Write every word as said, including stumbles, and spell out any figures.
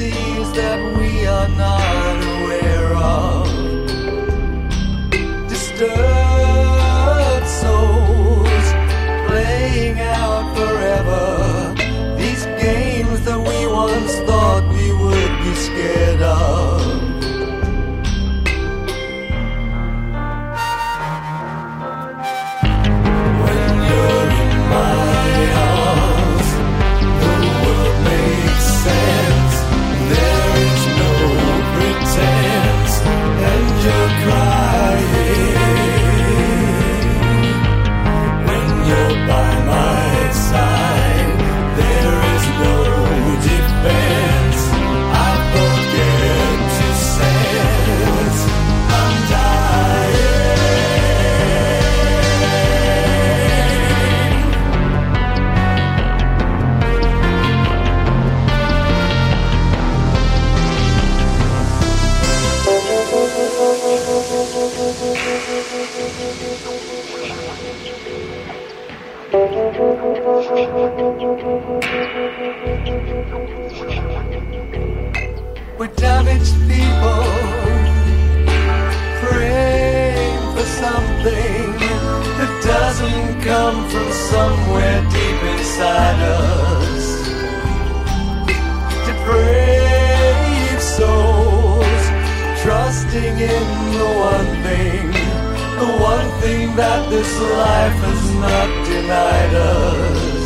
fantasies that we are not aware of. Disturbed souls playing out forever. These games that we once thought we would be scared of. We're damaged people praying for something that doesn't come from somewhere deep inside us. Depraved souls trusting in the one thing, the one thing that this life has not denied us.